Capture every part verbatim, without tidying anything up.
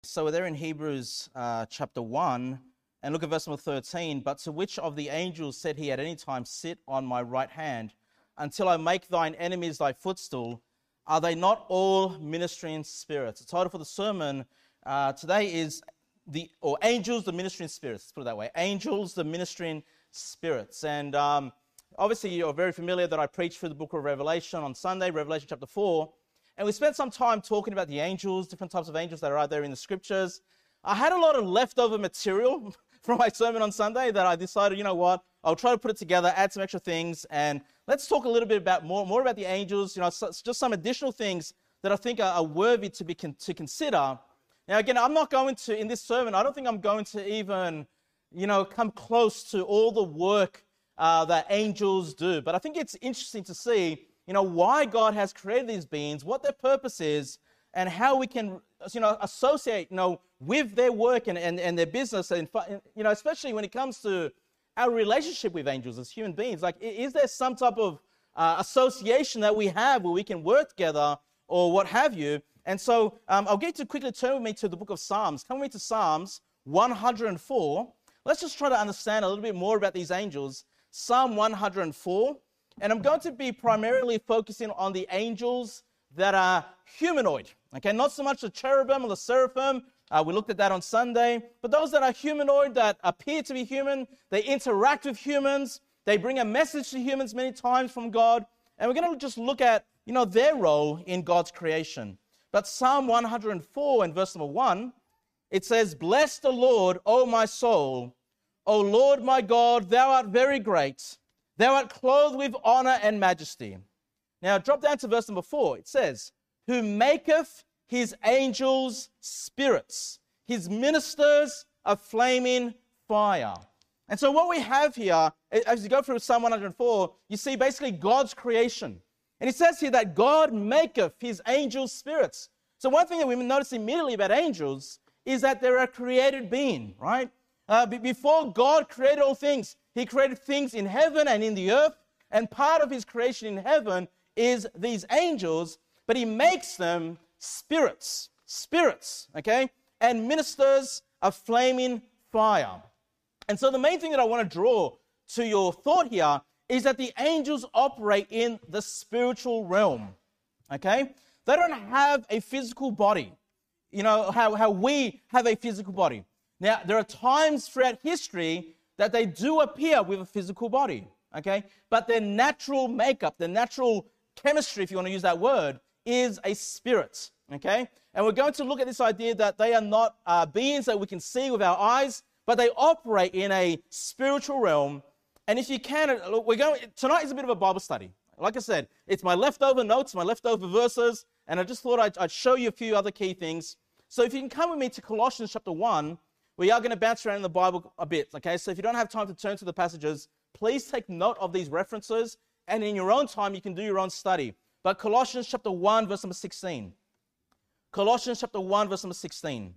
So we're there in Hebrews uh, chapter one, and look at verse number thirteen. But to which of the angels said he at any time, sit on my right hand, until I make thine enemies thy footstool? Are they not all ministering spirits? The title for the sermon uh, today is, the or Angels, the Ministering Spirits. Let's put it that way. Angels, the Ministering Spirits. And um, obviously you're very familiar that I preached through the book of Revelation on Sunday, Revelation chapter four. And we spent some time talking about the angels, different types of angels that are out there in the scriptures. I had a lot of leftover material from my sermon on Sunday that I decided, you know what, I'll try to put it together, add some extra things, and let's talk a little bit about more, more about the angels, you know, so, just some additional things that I think are, are worthy to be con- to consider. Now, again, I'm not going to, in this sermon, I don't think I'm going to even, you know, come close to all the work uh, that angels do. But I think it's interesting to see, you know, why God has created these beings, what their purpose is, and how we can, you know, associate, you know, with their work and, and, and their business, and, you know, especially when it comes to our relationship with angels as human beings. Like, is there some type of uh, association that we have where we can work together or what have you? And so um, I'll get you to quickly turn with me to the book of Psalms. Come with me to Psalms one hundred four. Let's just try to understand a little bit more about these angels. Psalm one hundred four. And I'm going to be primarily focusing on the angels that are humanoid. Okay, not so much the cherubim or the seraphim. Uh, we looked at that on Sunday. But those that are humanoid, that appear to be human, they interact with humans. They bring a message to humans many times from God. And we're going to just look at, you know, their role in God's creation. But Psalm one hundred four and verse number one, it says, "Bless the Lord, O my soul. O Lord my God, thou art very great. Thou art clothed with honor and majesty." Now, drop down to verse number four. It says, "Who maketh his angels spirits, his ministers a flaming fire." And so what we have here, as you go through Psalm one hundred four, you see basically God's creation. And it says here that God maketh his angels spirits. So one thing that we notice immediately about angels is that they're a created being, right? Uh, before God created all things, he created things in heaven and in the earth. And part of his creation in heaven is these angels, but he makes them spirits, spirits, okay? And ministers of flaming fire. And so the main thing that I want to draw to your thought here is that the angels operate in the spiritual realm, okay? They don't have a physical body, you know, how, how we have a physical body. Now, there are times throughout history that they do appear with a physical body, okay? But their natural makeup, their natural chemistry, if you want to use that word, is a spirit, okay? And we're going to look at this idea that they are not uh, beings that we can see with our eyes, but they operate in a spiritual realm. And if you can, look, we're going, tonight is a bit of a Bible study. Like I said, it's my leftover notes, my leftover verses, and I just thought I'd, I'd show you a few other key things. So if you can come with me to Colossians chapter one, we are going to bounce around in the Bible a bit, okay? So if you don't have time to turn to the passages, please take note of these references, and in your own time, you can do your own study. But Colossians chapter one, verse number sixteen. Colossians chapter one, verse number sixteen.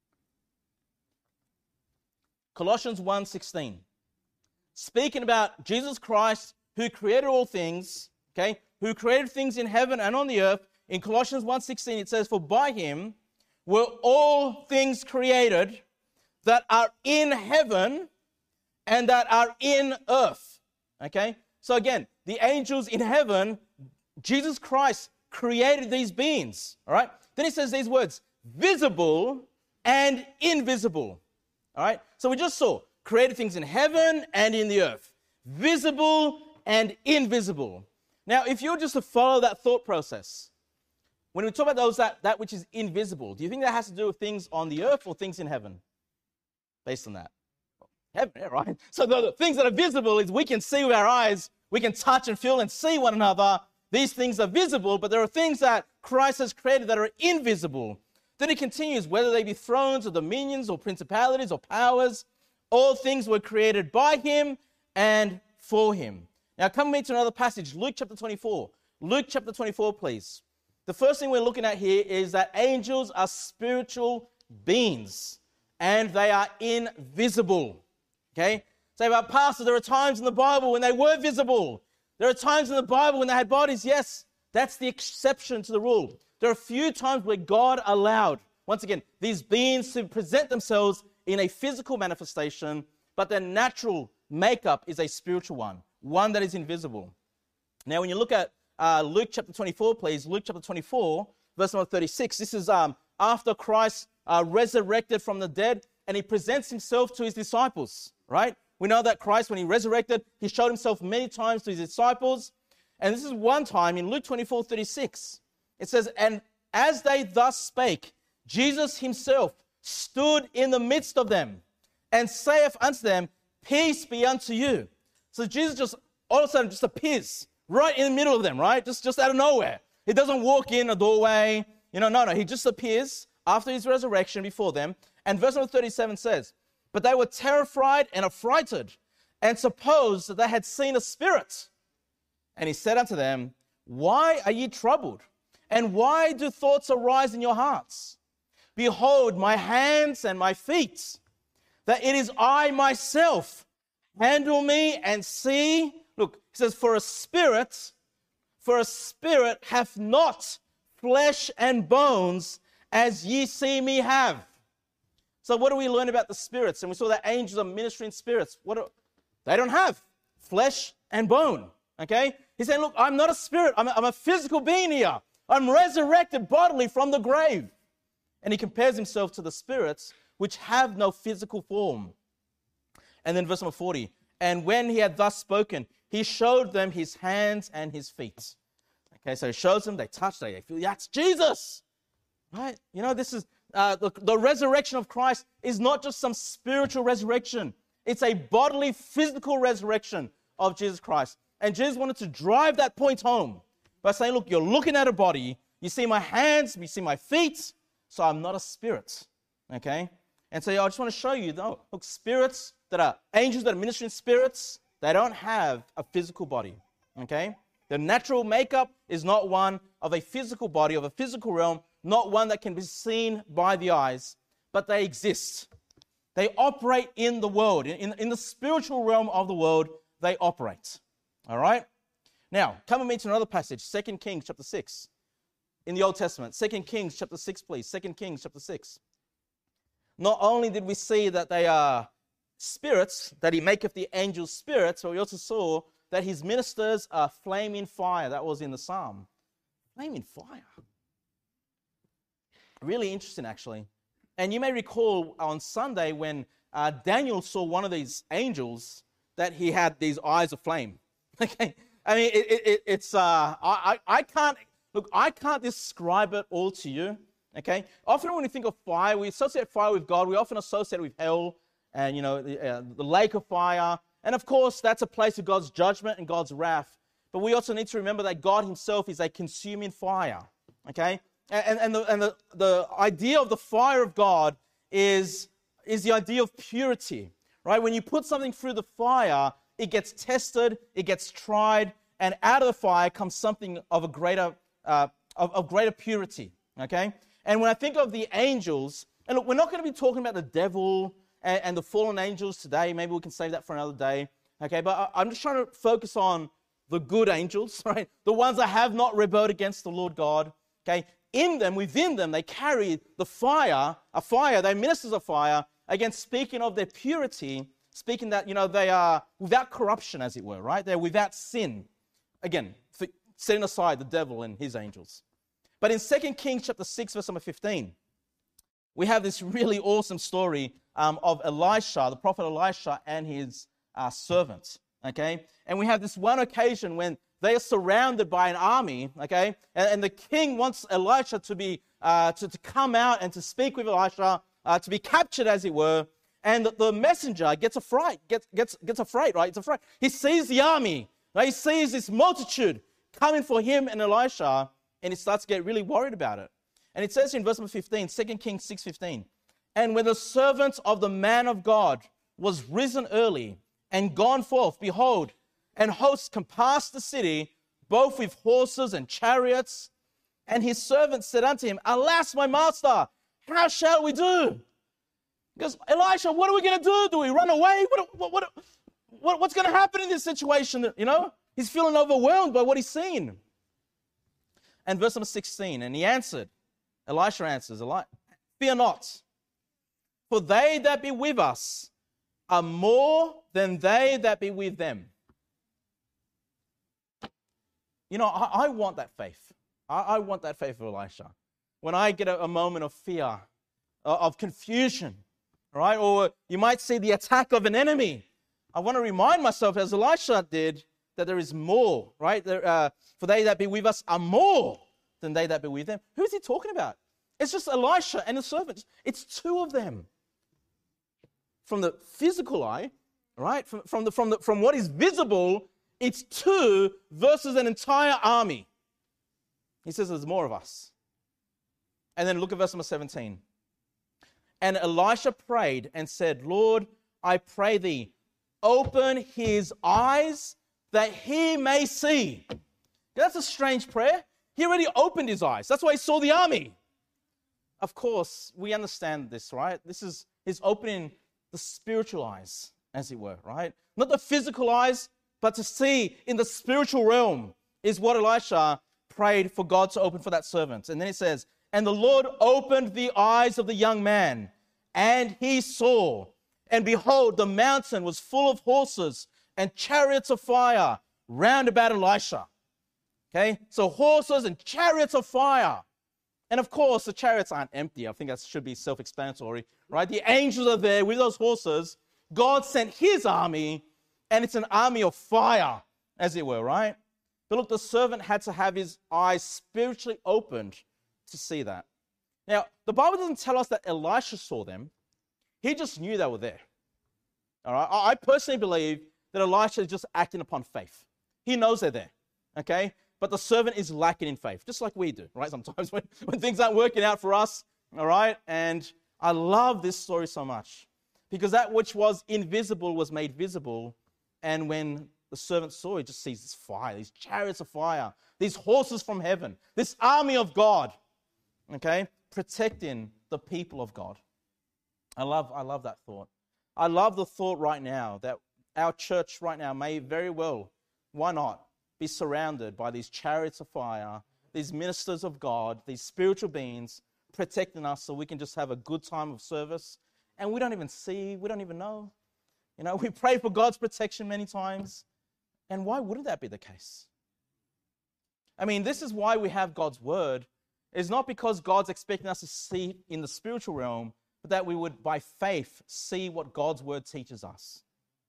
Colossians one sixteen. Speaking about Jesus Christ, who created all things, okay, who created things in heaven and on the earth. In Colossians one sixteen, it says, "For by him were all things created that are in heaven and that are in earth." Okay? So again, the angels in heaven, Jesus Christ created these beings. All right? Then he says these words, visible and invisible. All right? So we just saw created things in heaven and in the earth. Visible and invisible. Now, if you were just to follow that thought process, when we talk about those that, that which is invisible, do you think that has to do with things on the earth or things in heaven? Based on that. Heaven, yeah, right? So the, the things that are visible is we can see with our eyes, we can touch and feel and see one another. These things are visible, but there are things that Christ has created that are invisible. Then it continues, whether they be thrones or dominions or principalities or powers, all things were created by him and for him. Now come with me to another passage, Luke chapter twenty-four. Luke chapter twenty-four, please. The first thing we're looking at here is that angels are spiritual beings and they are invisible. Okay? Say, "But Pastor, there are times in the Bible when they were visible. There are times in the Bible when they had bodies." Yes, that's the exception to the rule. There are a few times where God allowed once again, these beings who present themselves in a physical manifestation, but their natural makeup is a spiritual one, one that is invisible. Now, when you look at uh, Luke chapter twenty-four, please, Luke chapter twenty-four, verse number thirty-six, this is um, after Christ uh, resurrected from the dead, and he presents himself to his disciples, right? We know that Christ, when he resurrected, he showed himself many times to his disciples. And this is one time in Luke twenty-four, thirty-six. It says, and as they thus spake, Jesus himself stood in the midst of them and saith unto them, peace be unto you. So Jesus just all of a sudden just appears right in the middle of them, right? Just, just out of nowhere. He doesn't walk in a doorway. You know, no, no. He just appears after his resurrection before them. And verse number thirty-seven says, but they were terrified and affrighted and supposed that they had seen a spirit. And he said unto them, why are ye troubled? And why do thoughts arise in your hearts? Behold, my hands and my feet, that it is I myself. Handle me and see. Look, he says, for a spirit, for a spirit hath not flesh and bones, as ye see me have. So what do we learn about the spirits? And we saw that angels are ministering spirits. What are, they don't have flesh and bone, okay? He's saying, look, I'm not a spirit. I'm a, I'm a physical being here. I'm resurrected bodily from the grave. And he compares himself to the spirits which have no physical form. And then verse number forty, and when he had thus spoken, he showed them his hands and his feet. Okay, so he shows them, they touch, they feel, that's Jesus, right? You know, this is, uh, the, the resurrection of Christ is not just some spiritual resurrection. It's a bodily, physical resurrection of Jesus Christ. And Jesus wanted to drive that point home by saying, look, you're looking at a body, you see my hands, you see my feet, so I'm not a spirit, okay? And so yeah, I just want to show you, though, look, spirits that are angels that are ministering spirits, they don't have a physical body, okay? The natural makeup is not one of a physical body, of a physical realm, not one that can be seen by the eyes, but they exist. They operate in the world. In, in the spiritual realm of the world, they operate, all right? Now, come with me to another passage, Second Kings chapter six, in the Old Testament. Second Kings chapter six, please. Second Kings chapter six. Not only did we see that they are spirits, that he maketh the angels spirits, but we also saw that his ministers are flaming fire. That was in the Psalm. Flaming fire. Really interesting, actually. And you may recall on Sunday when uh, Daniel saw one of these angels, that he had these eyes of flame. Okay, I mean, it, it, it's uh, I, I can't look. I can't describe it all to you. Okay, often when we think of fire, we associate fire with God. We often associate it with hell and, you know, the, uh, the lake of fire. And of course, that's a place of God's judgment and God's wrath. But we also need to remember that God himself is a consuming fire. Okay, and and the and the, the idea of the fire of God is is the idea of purity. Right? When you put something through the fire, it gets tested, it gets tried, and out of the fire comes something of a greater, uh, of, of greater purity. Okay? And when I think of the angels, and look, we're not going to be talking about the devil and, and the fallen angels today. Maybe we can save that for another day. Okay? But I, I'm just trying to focus on the good angels, right? The ones that have not rebelled against the Lord God. Okay? In them, within them, they carry the fire, a fire, they ministers of fire. Again, speaking of their purity, speaking that, you know, they are without corruption, as it were, right? They're without sin. Again, setting aside the devil and his angels. But in Second Kings chapter six, verse number fifteen, we have this really awesome story um, of Elisha, the prophet Elisha, and his uh, servants, okay? And we have this one occasion when they are surrounded by an army, okay? And, and the king wants Elisha to be, uh, to, to come out and to speak with Elisha, Uh, to be captured, as it were, and the, the messenger gets afraid, gets, gets, gets afraid, right? It's afraid. He sees the army, right? He sees this multitude coming for him and Elisha, and he starts to get really worried about it. And it says in verse number fifteen, Second Kings six fifteen, and when the servant of the man of God was risen early and gone forth, behold, and hosts compassed the city, both with horses and chariots, and his servant said unto him, alas, my master, how shall we do? He goes, Elisha, what are we going to do? Do we run away? What, what, what, what, what's going to happen in this situation? You know, he's feeling overwhelmed by what he's seen. And verse number sixteen, and he answered, Elisha answers, Eli- fear not, for they that be with us are more than they that be with them. You know, I, I want that faith. I, I want that faith of Elisha. When I get a, a moment of fear, uh, of confusion, right? Or you might see the attack of an enemy, I want to remind myself, as Elisha did, that there is more, right? There, uh, for they that be with us are more than they that be with them. Who is he talking about? It's just Elisha and the servants. It's two of them. From the physical eye, right? From, from, the, from, the, from what is visible, it's two versus an entire army. He says there's more of us. And then look at verse number seventeen. And Elisha prayed and said, Lord, I pray thee, open his eyes that he may see. That's a strange prayer. He already opened his eyes. That's why he saw the army. Of course, we understand this, right? This is his opening the spiritual eyes, as it were, right? Not the physical eyes, but to see in the spiritual realm is what Elisha prayed for God to open for that servant. And then it says, and the Lord opened the eyes of the young man, and he saw, and behold, the mountain was full of horses and chariots of fire round about Elisha. Okay, so horses and chariots of fire. And of course, the chariots aren't empty. I think that should be self-explanatory, right? The angels are there with those horses. God sent his army, and it's an army of fire, as it were, right? But look, the servant had to have his eyes spiritually opened to see that. Now, the Bible doesn't tell us that Elisha saw them. He just knew they were there. All right? I personally believe that Elisha is just acting upon faith. He knows they're there, okay? But the servant is lacking in faith, just like we do, right? Sometimes when, when things aren't working out for us, all right? And I love this story so much because that which was invisible was made visible. And when the servant saw, he just sees this fire, these chariots of fire, these horses from heaven, this army of God, okay, protecting the people of God. I love, I love that thought. I love the thought right now that our church right now may very well, why not, be surrounded by these chariots of fire, these ministers of God, these spiritual beings protecting us so we can just have a good time of service. And we don't even see, we don't even know. You know, we pray for God's protection many times. And why wouldn't that be the case? I mean, this is why we have God's word. It's not because God's expecting us to see in the spiritual realm, but that we would, by faith, see what God's word teaches us.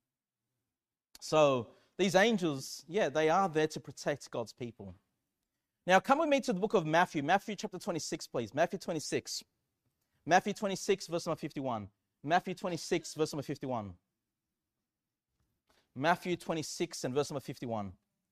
So, these angels, yeah, they are there to protect God's people. Now, come with me to the book of Matthew. Matthew chapter twenty-six, please. Matthew twenty-six. Matthew twenty-six, verse number fifty-one. Matthew twenty-six, verse number fifty-one. Matthew twenty-six and verse number fifty-one.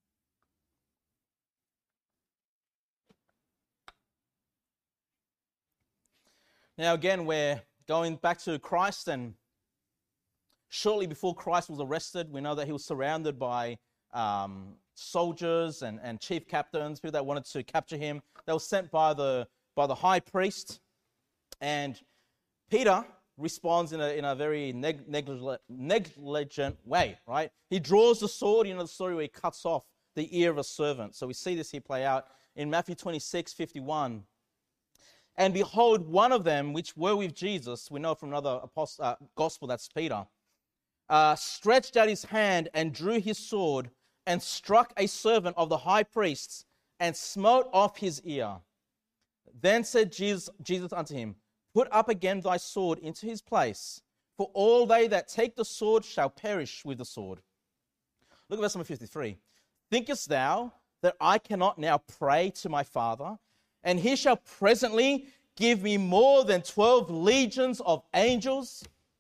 Now, again, we're going back to Christ, and shortly before Christ was arrested, we know that he was surrounded by um, soldiers and, and chief captains, people that wanted to capture him. They were sent by the by the high priest, and Peter responds in a in a very neg- negligent, negligent way, right? He draws the sword, you know the story where he cuts off the ear of a servant. So we see this here play out in Matthew twenty-six, fifty-one. And behold, one of them, which were with Jesus, we know from another apostle, uh, gospel, that's Peter, uh, stretched out his hand and drew his sword and struck a servant of the high priest's and smote off his ear. Then said Jesus, Jesus unto him, put up again thy sword into his place, for all they that take the sword shall perish with the sword. Look at verse number fifty-three. Thinkest thou that I cannot now pray to my Father, and he shall presently give me more than twelve legions of angels?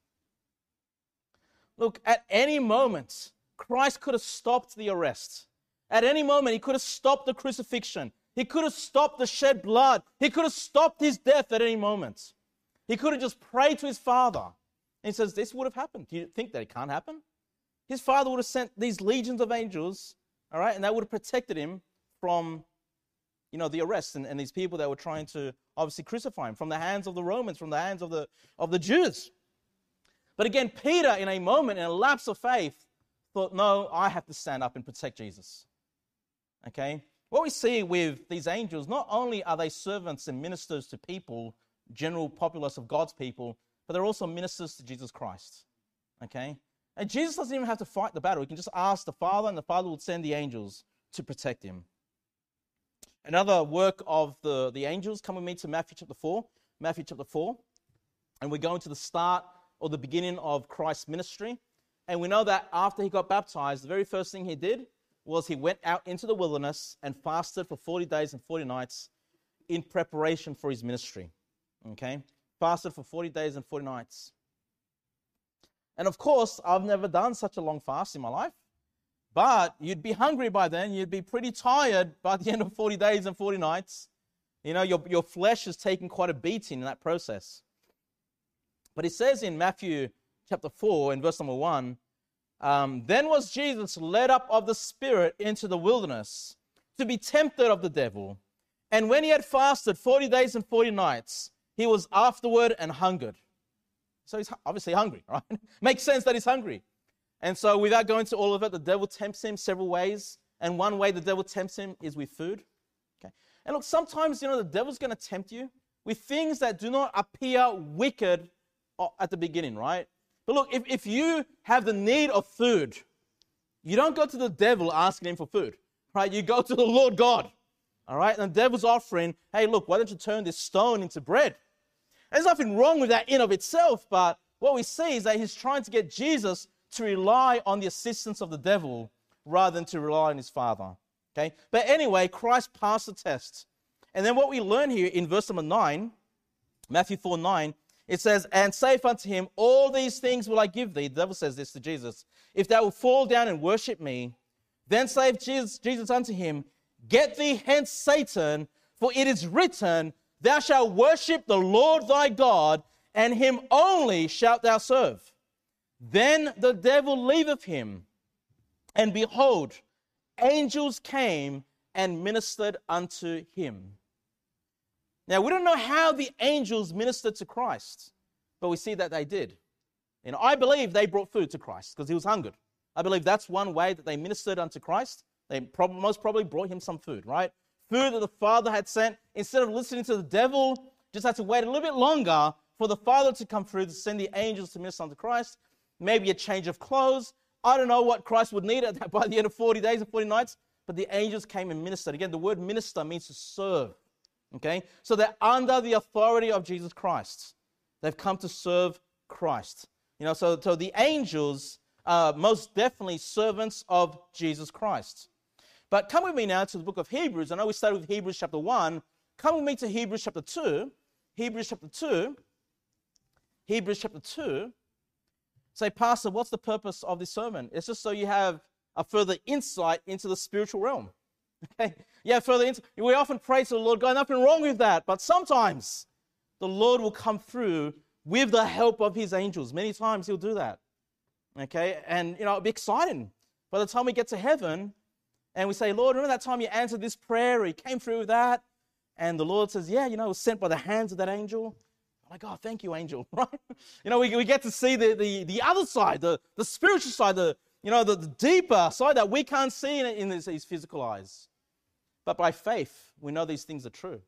Look, at any moment, Christ could have stopped the arrest. At any moment, he could have stopped the crucifixion. He could have stopped the shed blood. He could have stopped his death at any moment. He could have just prayed to his Father. And he says, this would have happened. Do you think that it can't happen? His Father would have sent these legions of angels, all right, and that would have protected him from, you know, the arrest and, and these people that were trying to obviously crucify him from the hands of the Romans, from the hands of the of the Jews. But again, Peter, in a moment, in a lapse of faith, thought, no, I have to stand up and protect Jesus. Okay? What we see with these angels, not only are they servants and ministers to people general populace of God's people, but they're also ministers to Jesus Christ. Okay? And Jesus doesn't even have to fight the battle. He can just ask the Father, and the Father will send the angels to protect him. Another work of the, the angels, come with me to Matthew chapter four. Matthew chapter four. And we're going to the start or the beginning of Christ's ministry. And we know that after he got baptized, the very first thing he did was he went out into the wilderness and fasted for forty days and forty nights in preparation for his ministry. Okay? Fasted for forty days and forty nights. And of course, I've never done such a long fast in my life. But you'd be hungry by then. You'd be pretty tired by the end of forty days and forty nights. You know, your, your flesh is taking quite a beating in that process. But it says in Matthew chapter four, in verse number one, um, then was Jesus led up of the Spirit into the wilderness to be tempted of the devil. And when he had fasted forty days and forty nights, he was afterward and hungered. So he's obviously hungry, right? Makes sense that he's hungry. And so without going to all of it, the devil tempts him several ways. And one way the devil tempts him is with food. Okay. And look, sometimes, you know, the devil's going to tempt you with things that do not appear wicked at the beginning, right? But look, if, if you have the need of food, you don't go to the devil asking him for food, right? You go to the Lord God, all right? And the devil's offering, hey, look, why don't you turn this stone into bread? There's nothing wrong with that in of itself, but what we see is that he's trying to get Jesus to rely on the assistance of the devil rather than to rely on his Father, okay? But anyway, Christ passed the test. And then what we learn here in verse number nine, Matthew four nine, it says, and saith unto him, all these things will I give thee. The devil says this to Jesus. If thou wilt fall down and worship me, then saith Jesus, Jesus unto him, get thee hence, Satan, for it is written, thou shalt worship the Lord thy God, and him only shalt thou serve. Then the devil leaveth him, and behold, angels came and ministered unto him. Now, we don't know how the angels ministered to Christ, but we see that they did. And I believe they brought food to Christ because he was hungered. I believe that's one way that they ministered unto Christ. They prob- most probably brought him some food, right? Food that the Father had sent. Instead of listening to the devil, just had to wait a little bit longer for the Father to come through to send the angels to minister unto Christ. Maybe a change of clothes. I don't know what Christ would need at that by the end of forty days and forty nights, but the angels came and ministered. Again, the word minister means to serve. Okay? So they're under the authority of Jesus Christ. They've come to serve Christ. You know, so, so the angels are most definitely servants of Jesus Christ. But come with me now to the book of Hebrews. I know we started with Hebrews chapter one. Come with me to Hebrews chapter two. Hebrews chapter two. Hebrews chapter two. Say, Pastor, what's the purpose of this sermon? It's just so you have a further insight into the spiritual realm. Okay? Yeah, further insight. We often pray to the Lord God, nothing wrong with that. But sometimes the Lord will come through with the help of his angels. Many times he'll do that. Okay? And, you know, it'll be exciting. By the time we get to heaven and we say, Lord, remember that time you answered this prayer or you came through with that? And the Lord says, yeah, you know, it was sent by the hands of that angel. I'm like, oh, thank you, angel, right? You know, we, we get to see the, the, the other side, the, the spiritual side, the, you know, the, the deeper side that we can't see in, in these physical eyes. But by faith, we know these things are true.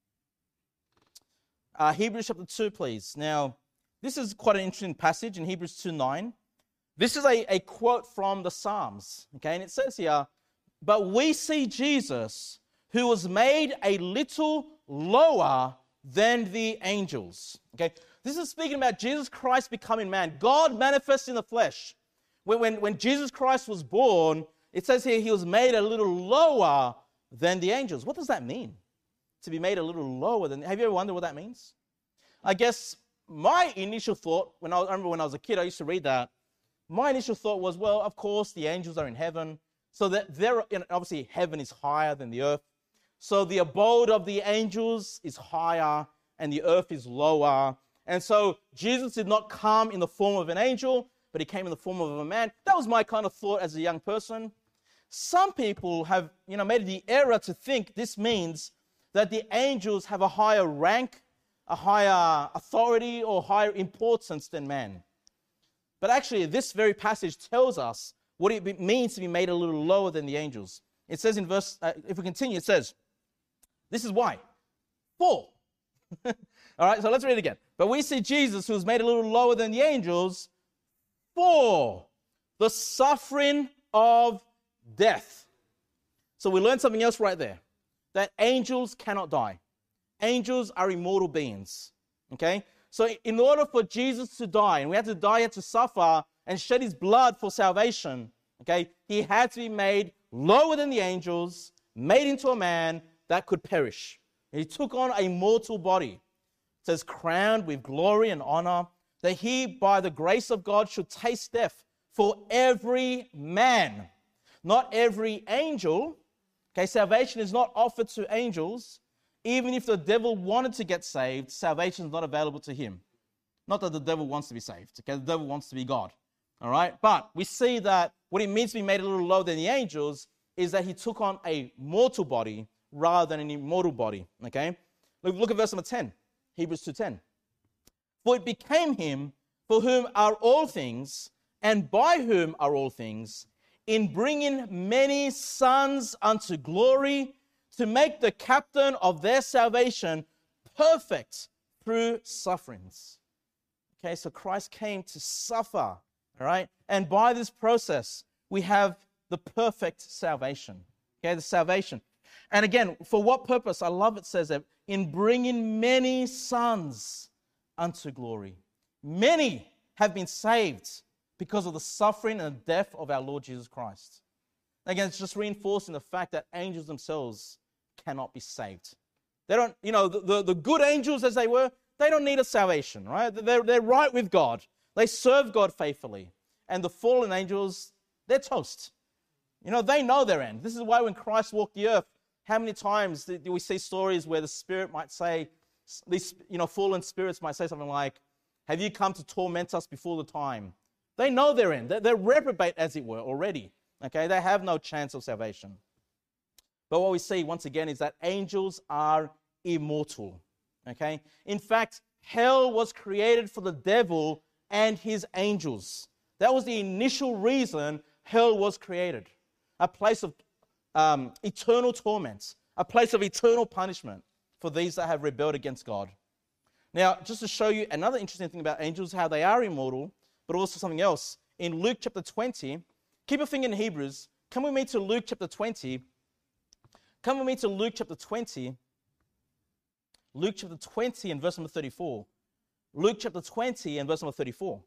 Uh, Hebrews chapter two, please. Now, this is quite an interesting passage in Hebrews two nine. This is a, a quote from the Psalms, okay? And it says here, but we see Jesus, who was made a little lower than the angels. Okay, this is speaking about Jesus Christ becoming man. God manifest in the flesh. When, when, when Jesus Christ was born, it says here he was made a little lower than the angels. What does that mean? To be made a little lower than... Have you ever wondered what that means? I guess my initial thought, when I, I remember when I was a kid, I used to read that. My initial thought was, well, of course, the angels are in heaven. So that they're, you know, obviously heaven is higher than the earth. So the abode of the angels is higher and the earth is lower. And so Jesus did not come in the form of an angel, but he came in the form of a man. That was my kind of thought as a young person. Some people have, you know, made the error to think this means that the angels have a higher rank, a higher authority, or higher importance than man. But actually, this very passage tells us what it means to be made a little lower than the angels. It says in verse, uh, if we continue, it says, this is why. For. All right, so let's read it again. But we see Jesus, who was made a little lower than the angels, for the suffering of death. So we learned something else right there, that angels cannot die. Angels are immortal beings, okay? So in order for Jesus to die, and we had to die, he had to suffer and shed his blood for salvation, okay? He had to be made lower than the angels, made into a man that could perish. He took on a mortal body. It says, crowned with glory and honor, that he, by the grace of God, should taste death for every man, not every angel. Okay, salvation is not offered to angels. Even if the devil wanted to get saved, salvation is not available to him. Not that the devil wants to be saved. Okay, the devil wants to be God. All right, but we see that what it means to be made a little lower than the angels is that he took on a mortal body rather than an immortal body. Okay, look, look at verse number ten, Hebrews two ten. For it became him for whom are all things, and by whom are all things, in bringing many sons unto glory, to make the captain of their salvation perfect through sufferings. Okay, so Christ came to suffer, all right? And by this process, we have the perfect salvation, okay, the salvation. And again, for what purpose? I love it says that, in bringing many sons unto glory. Many have been saved because of the suffering and death of our Lord Jesus Christ. Again, it's just reinforcing the fact that angels themselves cannot be saved. They don't, you know, the, the, the good angels as they were, they don't need a salvation, right? They're, they're right with God. They serve God faithfully. And the fallen angels, they're toast. You know, they know their end. This is why when Christ walked the earth, how many times do we see stories where the Spirit might say, these, you know, fallen spirits might say something like, have you come to torment us before the time? They know their end. They're, they're reprobate, as it were, already. Okay, they have no chance of salvation. But what we see, once again, is that angels are immortal. Okay? In fact, hell was created for the devil and his angels. That was the initial reason hell was created. A place of um, eternal torment. A place of eternal punishment for these that have rebelled against God. Now, just to show you another interesting thing about angels, how they are immortal, but also something else. In Luke chapter twenty, keep a finger in Hebrews. Come with me to Luke chapter twenty. Come with me to Luke chapter twenty. Luke chapter twenty and verse number thirty-four. Luke chapter twenty and verse number thirty-four.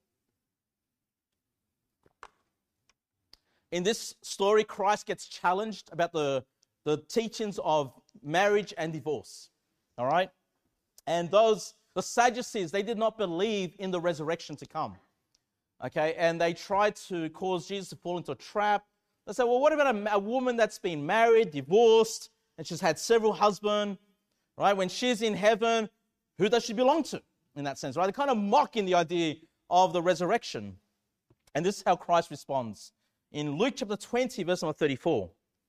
In this story, Christ gets challenged about the, the teachings of marriage and divorce. All right? And those, the Sadducees, they did not believe in the resurrection to come. Okay? And they tried to cause Jesus to fall into a trap. They said, well, what about a, a woman that's been married, divorced, and she's had several husbands, right? When she's in heaven, who does she belong to in that sense, right? They're kind of mocking the idea of the resurrection. And this is how Christ responds. In Luke chapter twenty, verse number thirty-four.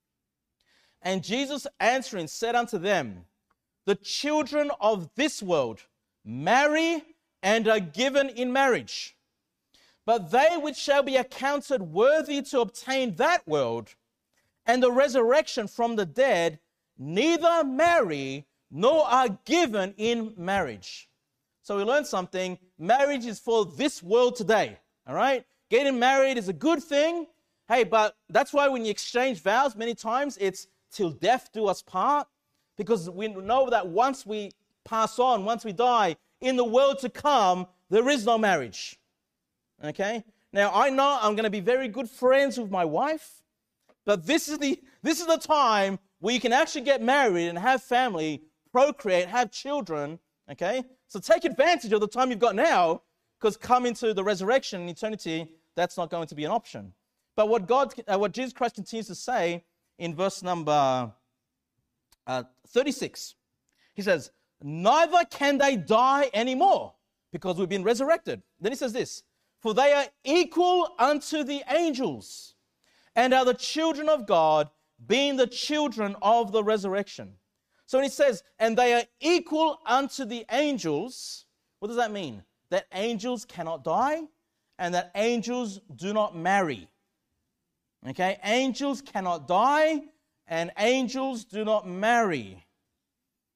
And Jesus answering said unto them, the children of this world marry and are given in marriage. But they which shall be accounted worthy to obtain that world and the resurrection from the dead, neither marry nor are given in marriage. So we learned something. Marriage is for this world today, all right? Getting married is a good thing. Hey, but that's why when you exchange vows, many times it's till death do us part, because we know that once we pass on, once we die, in the world to come, there is no marriage. Okay? Now, I know I'm going to be very good friends with my wife, but this is the this is the time where you can actually get married and have family, procreate, have children, okay? So take advantage of the time you've got now, because coming to the resurrection in eternity, that's not going to be an option. But what God, uh, what Jesus Christ continues to say in verse number uh, thirty-six, he says, neither can they die anymore, because we've been resurrected. Then he says this, for they are equal unto the angels, and are the children of God, being the children of the resurrection. So when he says, and they are equal unto the angels, what does that mean? That angels cannot die, and that angels do not marry. Okay, angels cannot die, and angels do not marry.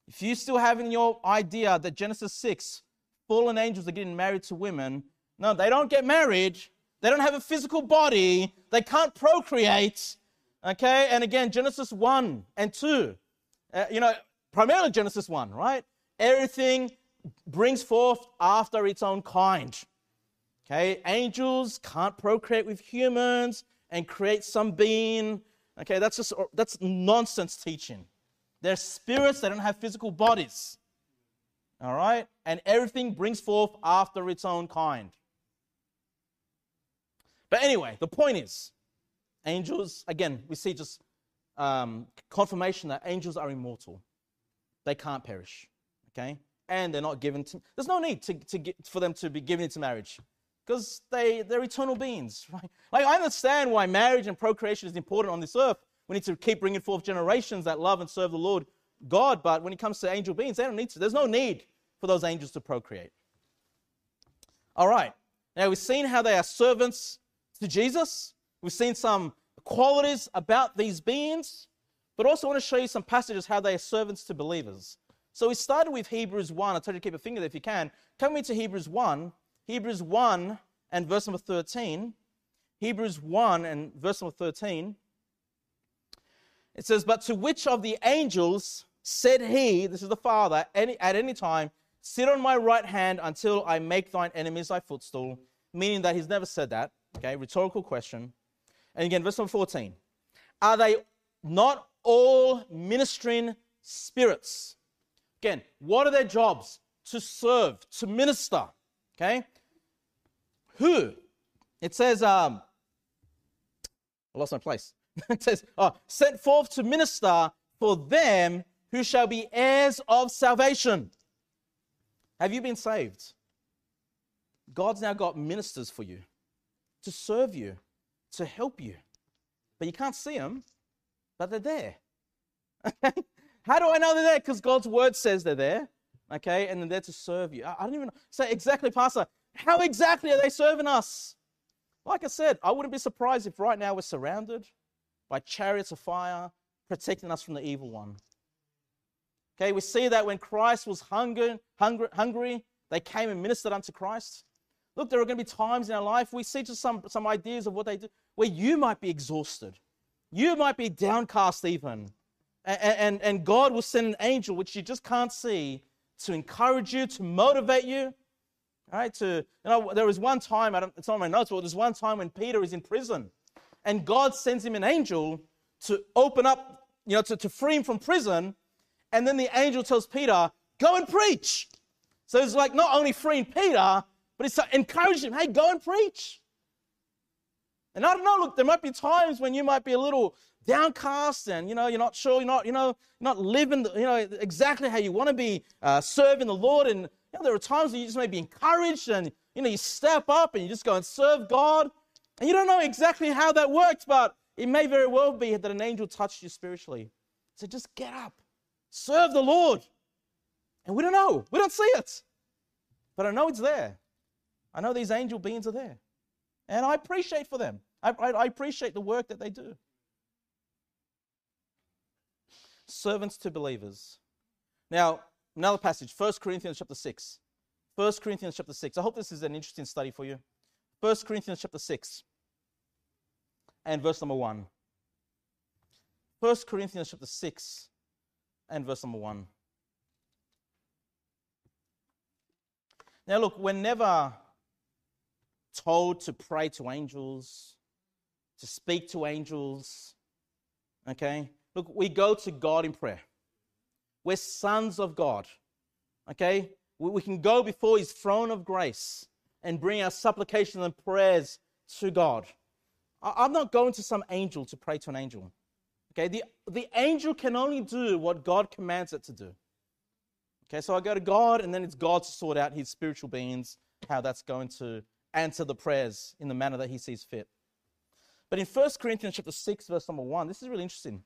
If you still have in your idea that Genesis six, fallen angels are getting married to women, no, they don't get married. They don't have a physical body. They can't procreate. Okay, and again, Genesis one and two, uh, you know, primarily Genesis one, right? Everything brings forth after its own kind. Okay, angels can't procreate with humans and create some being. Okay, that's just that's nonsense teaching. They're spirits, they don't have physical bodies. All right? And everything brings forth after its own kind. But anyway, the point is, angels, again, we see just um, confirmation that angels are immortal. They can't perish. Okay? And they're not given to, there's no need to, to get, for them to be given into marriage. Because they, they're eternal beings, right? Like, I understand why marriage and procreation is important on this earth. We need to keep bringing forth generations that love and serve the Lord God, but when it comes to angel beings, they don't need to. There's no need for those angels to procreate. All right. Now, we've seen how they are servants to Jesus. We've seen some qualities about these beings, but also want to show you some passages how they are servants to believers. So we started with Hebrews one. I told you to keep a finger there if you can. Come into Hebrews one. Hebrews one and verse number thirteen. Hebrews one and verse number thirteen. It says, but to which of the angels said he, this is the Father, any, at any time, sit on my right hand until I make thine enemies thy footstool, meaning that he's never said that. Okay, rhetorical question. And again, verse number fourteen. Are they not all ministering spirits? Again, what are their jobs? To serve, to minister. Okay? Who? It says, um, I lost my place. It says, oh, sent forth to minister for them who shall be heirs of salvation. Have you been saved? God's now got ministers for you to serve you, to help you. But you can't see them, but they're there. Okay? How do I know they're there? Because God's word says they're there. Okay? And they're there to serve you. I, I don't even know. Say exactly, Pastor. How exactly are they serving us? Like I said, I wouldn't be surprised if right now we're surrounded by chariots of fire, protecting us from the evil one. Okay, we see that when Christ was hungry, hungry, hungry, they came and ministered unto Christ. Look, there are going to be times in our life we see just some, some ideas of what they do, where you might be exhausted. You might be downcast even. And, and, and God will send an angel, which you just can't see, to encourage you, to motivate you. All right, to, you know, there was one time, I don't, it's not on my notes, but there's one time when Peter is in prison. And God sends him an angel to open up, you know, to, to free him from prison. And then the angel tells Peter, go and preach. So it's like not only freeing Peter, but it's encouraging him, hey, go and preach. And I don't know, look, there might be times when you might be a little downcast and, you know, you're not sure, you're not, you know, you're not living, you know, exactly how you want to be uh, serving the Lord. And, you know, there are times when you just may be encouraged and, you know, you step up and you just go and serve God. And you don't know exactly how that works, but it may very well be that an angel touched you spiritually. So just get up, serve the Lord. And we don't know. We don't see it. But I know it's there. I know these angel beings are there. And I appreciate for them. I, I, I appreciate the work that they do. Servants to believers. Now, another passage, First Corinthians chapter six. First Corinthians chapter six. I hope this is an interesting study for you. First Corinthians chapter six and verse number one. First Corinthians chapter six and verse number one. Now look, we're never told to pray to angels, to speak to angels, okay? Look, we go to God in prayer. We're sons of God, okay? We, we can go before His throne of grace and bring our supplications and prayers to God. I, I'm not going to some angel to pray to an angel, okay? The, the angel can only do what God commands it to do. Okay, so I go to God, and then it's God to sort out His spiritual beings, how that's going to answer the prayers in the manner that He sees fit. But in First Corinthians chapter six, verse number one, this is really interesting.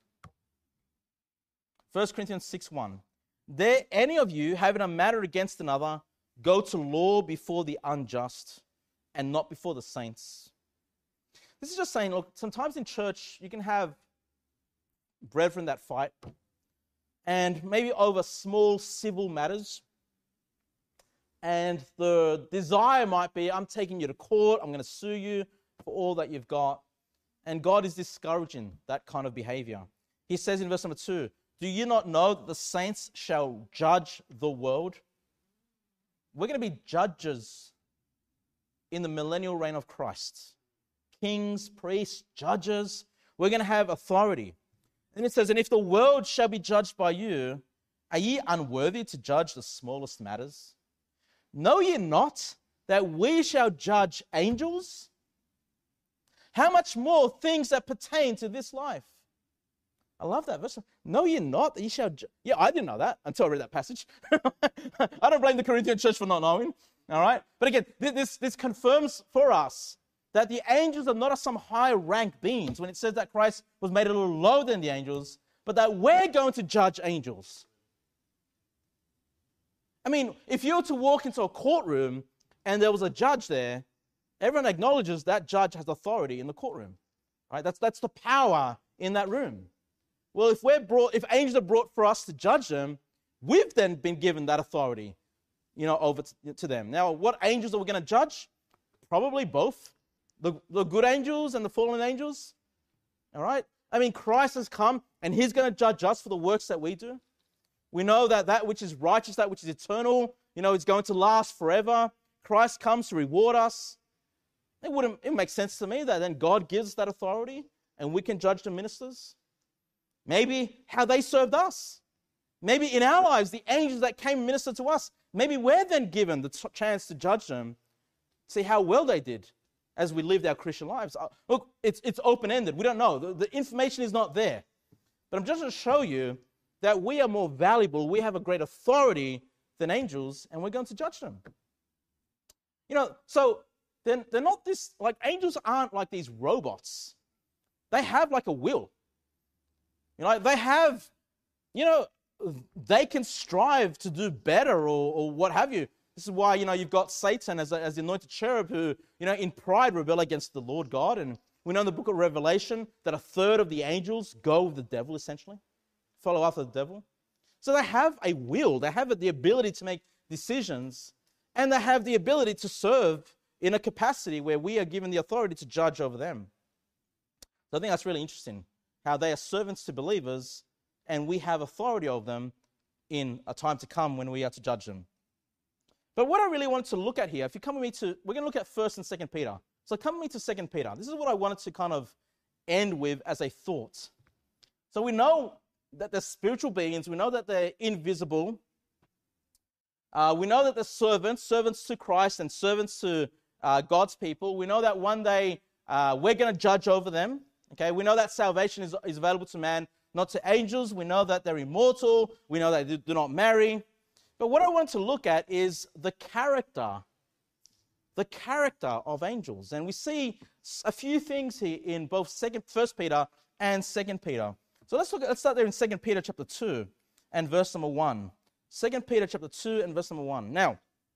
First Corinthians six, one. Dare any of you, having a matter against another, go to law before the unjust and not before the saints? This is just saying, look, sometimes in church you can have brethren that fight. and maybe over small civil matters. And the desire might be, I'm taking you to court, I'm going to sue you for all that you've got. And God is discouraging that kind of behavior. He says in verse number two, do you not know that the saints shall judge the world? We're going to be judges in the millennial reign of Christ. Kings, priests, judges. We're going to have authority. And it says, and if the world shall be judged by you, are ye unworthy to judge the smallest matters? Know ye not that we shall judge angels? How much more things that pertain to this life? I love that verse. Know ye not that ye shall judge? Yeah, I didn't know that until I read that passage. I don't blame the Corinthian church for not knowing. All right? But again, this, this confirms for us that the angels are not some high rank beings when it says that Christ was made a little lower than the angels, but that we're going to judge angels. I mean, if you were to walk into a courtroom and there was a judge there, everyone acknowledges that judge has authority in the courtroom. Right? That's, that's the power in that room. Well, if we're brought, if angels are brought for us to judge them, we've then been given that authority, you know, over to, to them. Now, what angels are we going to judge? Probably both. The, the good angels and the fallen angels. All right? I mean, Christ has come and he's going to judge us for the works that we do. We know that that which is righteous, that which is eternal, you know, is going to last forever. Christ comes to reward us. It wouldn't, it makes sense to me that then God gives that authority and we can judge the ministers. Maybe how they served us. Maybe in our lives, the angels that came and ministered to us, maybe we're then given the t- chance to judge them, see how well they did as we lived our Christian lives. Uh, look, it's, it's open-ended. We don't know. The, the information is not there. But I'm just going to show you that we are more valuable, we have a great authority than angels, and we're going to judge them. You know, so they're, they're not this, like angels aren't like these robots. They have like a will. You know, they have, you know, they can strive to do better or, or what have you. This is why, you know, you've got Satan as, a, as the anointed cherub who, you know, in pride rebel against the Lord God. And we know in the book of Revelation that a third of the angels go with the devil, essentially. Follow after the devil. So they have a will. They have the ability to make decisions. And they have the ability to serve in a capacity where we are given the authority to judge over them. So I think that's really interesting. How they are servants to believers, and we have authority over them in a time to come when we are to judge them. But what I really wanted to look at here, if you come with me to, we're going to look at First and Second Peter. So come with me to Second Peter. This is what I wanted to kind of end with as a thought. So we know that they're spiritual beings. We know that they're invisible. Uh, we know that they're servants, servants to Christ and servants to uh, God's people. We know that one day uh, we're going to judge over them. Okay, we know that salvation is, is available to man, not to angels. We know that they're immortal. We know that they do not marry. But what I want to look at is the character, the character of angels. And we see a few things here in both Second, First Peter and Second Peter. So let's look at, let's start there in Second Peter chapter two and verse number one. Second Peter chapter two and verse number one. Now,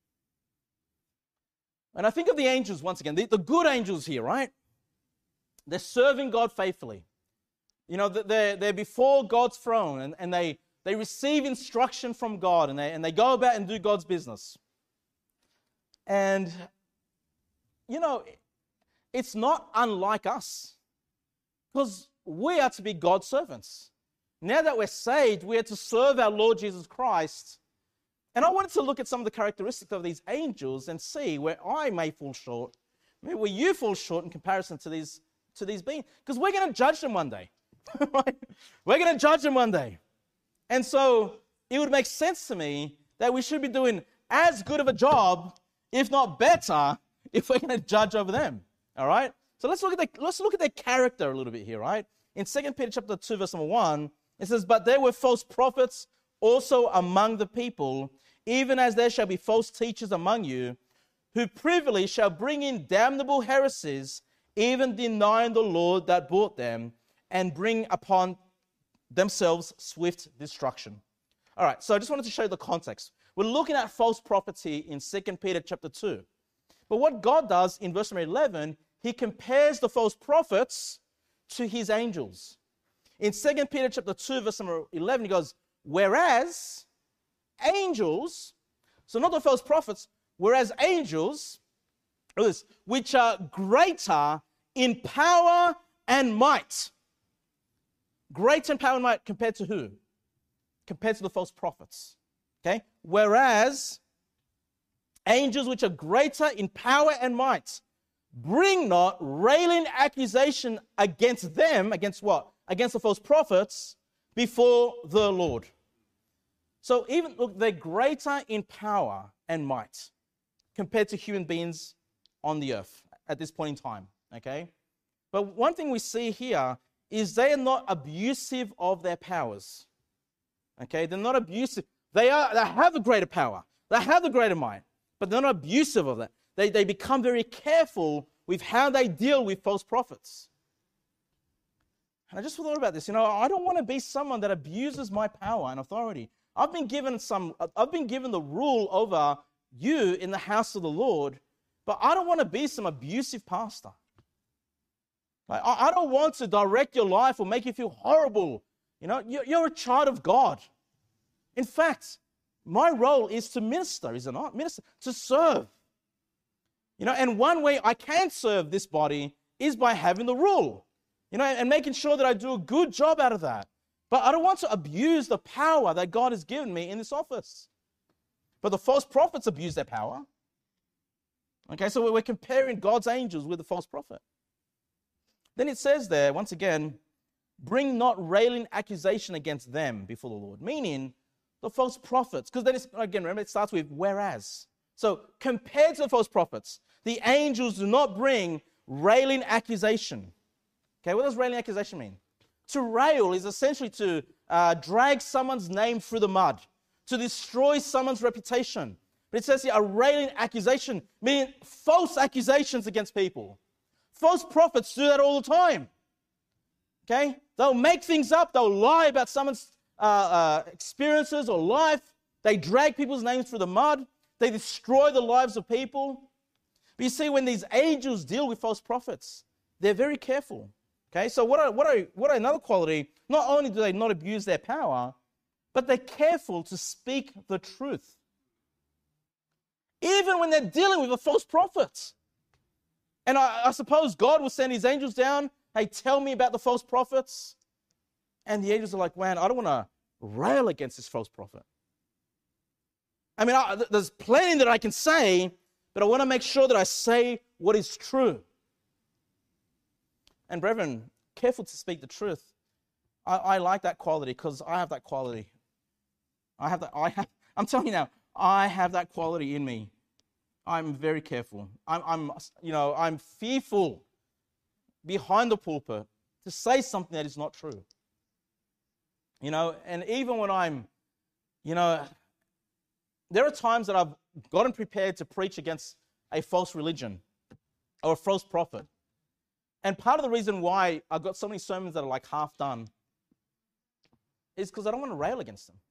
and I think of the angels once again, the, the good angels here, right? They're serving God faithfully. You know, they're, they're before God's throne and, and they, they receive instruction from God and they, and they go about and do God's business. And, you know, it's not unlike us because we are to be God's servants. Now that we're saved, we are to serve our Lord Jesus Christ. And I wanted to look at some of the characteristics of these angels and see where I may fall short, maybe where you fall short in comparison to these to these beings, because we're going to judge them one day. Right? We're going to judge them one day. And so it would make sense to me that we should be doing as good of a job, if not better, if we're going to judge over them. All right? So let's look at the, let's look at their character a little bit here, right? In Second Peter chapter two, verse number one, it says, but there were false prophets also among the people, even as there shall be false teachers among you, who privily shall bring in damnable heresies, even denying the Lord that bought them, and bring upon themselves swift destruction. All right, so I just wanted to show you the context. We're looking at false prophets here in Second Peter chapter two. But what God does in verse number eleven, he compares the false prophets to his angels. In Second Peter chapter two, verse number eleven, he goes, Whereas angels, so not the false prophets, whereas angels, which are greater in power and might. Greater in power and might compared to who? Compared to the false prophets. Okay? Whereas angels which are greater in power and might, bring not railing accusation against them, against what? Against the false prophets, before the Lord. So even, look, they're greater in power and might compared to human beings on the earth at this point in time, okay? But one thing we see here is they are not abusive of their powers, okay? They're not abusive. They are. They have a greater power. They have the greater might, but they're not abusive of that. They, they become very careful with how they deal with false prophets. And I just thought about this. You know, I don't want to be someone that abuses my power and authority. I've been given some, I've been given the rule over you in the house of the Lord, but I don't want to be some abusive pastor. Like, I, I don't want to direct your life or make you feel horrible. You know, you're, you're a child of God. In fact, my role is to minister, is it not? Minister, to serve. You know, and one way I can serve this body is by having the rule, you know, and making sure that I do a good job out of that. But I don't want to abuse the power that God has given me in this office. But the false prophets abuse their power. Okay, so we're comparing God's angels with the false prophet. Then it says there, once again, bring not railing accusation against them before the Lord. Meaning, the false prophets, because then it's, again, remember, it starts with whereas. So, compared to the false prophets, the angels do not bring railing accusation. Okay, what does railing accusation mean? To rail is essentially to uh, drag someone's name through the mud, to destroy someone's reputation. But it says here, a railing accusation, meaning false accusations against people. False prophets do that all the time. Okay? They'll make things up. They'll lie about someone's uh, uh, experiences or life. They drag people's names through the mud. They destroy the lives of people. But you see, when these angels deal with false prophets, they're very careful. Okay, so what are, what are, what are another quality? Not only do they not abuse their power, but they're careful to speak the truth. Even when they're dealing with a false prophet. And I, I suppose God will send his angels down. Hey, tell me about the false prophets. And the angels are like, man, I don't want to rail against this false prophet. I mean, I, there's plenty that I can say, but I want to make sure that I say what is true. And brethren, careful to speak the truth. I, I like that quality because I have that quality. I have that. I have. I'm telling you now, I have that quality in me. I'm very careful. I'm, I'm, you know, I'm fearful behind the pulpit to say something that is not true. You know, and even when I'm, you know, there are times that I've gotten prepared to preach against a false religion or a false prophet. And part of the reason why I've got so many sermons that are like half done is because I don't want to rail against them.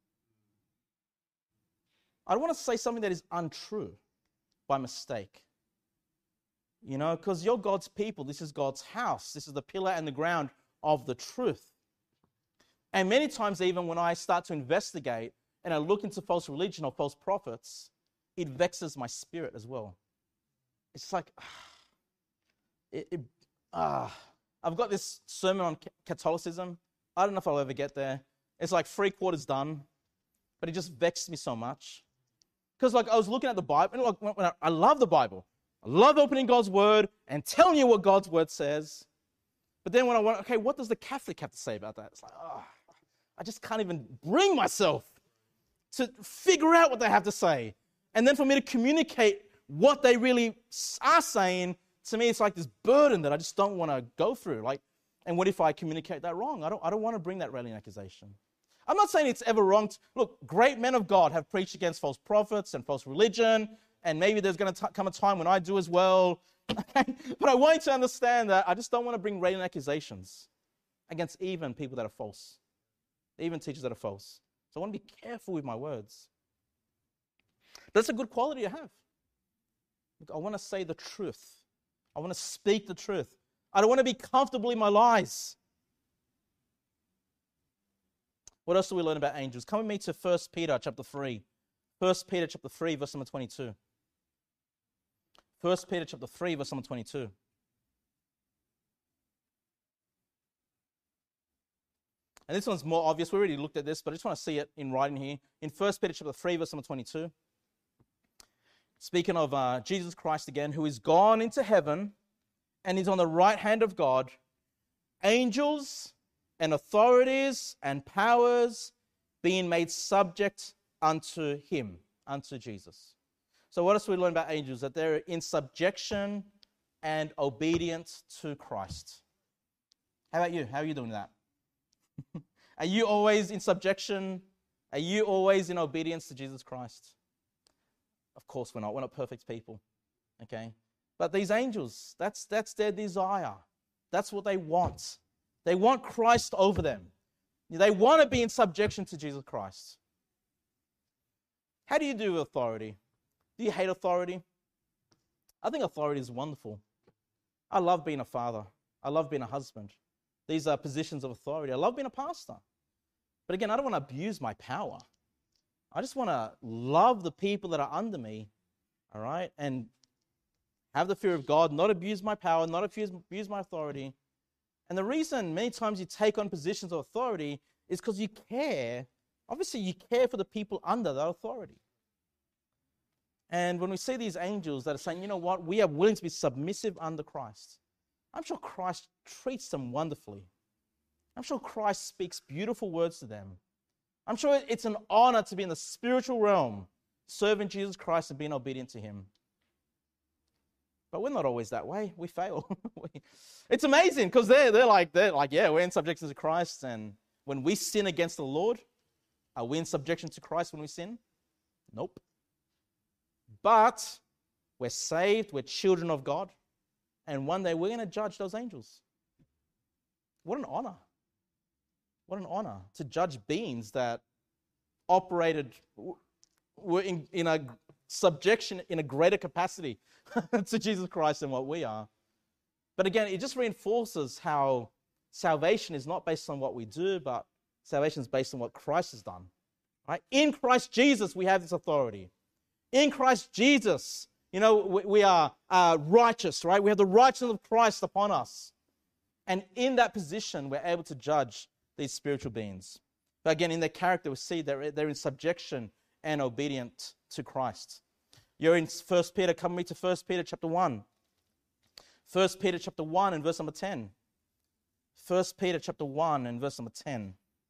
I don't want to say something that is untrue by mistake. You know, because you're God's people. This is God's house. This is the pillar and the ground of the truth. And many times even when I start to investigate and I look into false religion or false prophets, it vexes my spirit as well. It's like, it, it Ah, I've got this sermon on Catholicism. I don't know if I'll ever get there. It's like three quarters done, but it just vexed me so much. Because like I was looking at the Bible, and like when I, I love the Bible. I love opening God's Word and telling you what God's Word says. But then when I went, okay, what does the Catholic have to say about that? It's like, oh, I just can't even bring myself to figure out what they have to say. And then for me to communicate what they really are saying, to me, it's like this burden that I just don't want to go through. Like, and what if I communicate that wrong? I don't, I don't want to bring that railing accusation. I'm not saying it's ever wrong. To, look, great men of God have preached against false prophets and false religion, and maybe there's going to come a time when I do as well. But I want you to understand that I just don't want to bring railing accusations against even people that are false, even teachers that are false. So I want to be careful with my words. That's a good quality to have. Look, I want to say the truth. I want to speak the truth. I don't want to be comfortable in my lies. What else do we learn about angels? Come with me to First Peter chapter three. First Peter chapter three, verse number twenty-two. First Peter chapter three, verse number twenty-two. And this one's more obvious. We already looked at this, but I just want to see it in writing here. In First Peter chapter three, verse number twenty-two. Speaking of uh, Jesus Christ again, who is gone into heaven and is on the right hand of God, angels and authorities and powers being made subject unto him, unto Jesus. So what else do we learn about angels? That they're in subjection and obedient to Christ. How about you? How are you doing that? Are you always in subjection? Are you always in obedience to Jesus Christ? Of course we're not. We're not perfect people. Okay? But these angels, that's, that's their desire. That's what they want. They want Christ over them. They want to be in subjection to Jesus Christ. How do you do with authority? Do you hate authority? I think authority is wonderful. I love being a father. I love being a husband. These are positions of authority. I love being a pastor. But again, I don't want to abuse my power. I just want to love the people that are under me, all right, and have the fear of God, not abuse my power, not abuse, abuse my authority. And the reason many times you take on positions of authority is because you care. Obviously, you care for the people under that authority. And when we see these angels that are saying, you know what, we are willing to be submissive under Christ, I'm sure Christ treats them wonderfully. I'm sure Christ speaks beautiful words to them. I'm sure it's an honor to be in the spiritual realm, serving Jesus Christ and being obedient to him. But we're not always that way. We fail. It's amazing because they're, they're, like, they're like, yeah, we're in subjection to Christ. And when we sin against the Lord, are we in subjection to Christ when we sin? Nope. But we're saved. We're children of God. And one day we're going to judge those angels. What an honor. What an honor to judge beings that operated, were in, in a subjection, in a greater capacity to Jesus Christ than what we are. But again, it just reinforces how salvation is not based on what we do, but salvation is based on what Christ has done. Right? In Christ Jesus, we have this authority. In Christ Jesus, you know, we, we are uh, righteous, right? We have the righteousness of Christ upon us. And in that position, we're able to judge these spiritual beings. But again, in their character, we see that they're in subjection and obedient to Christ. You're in First Peter, come with me to First Peter chapter one. First Peter chapter one and verse number ten. First Peter chapter one and verse number ten.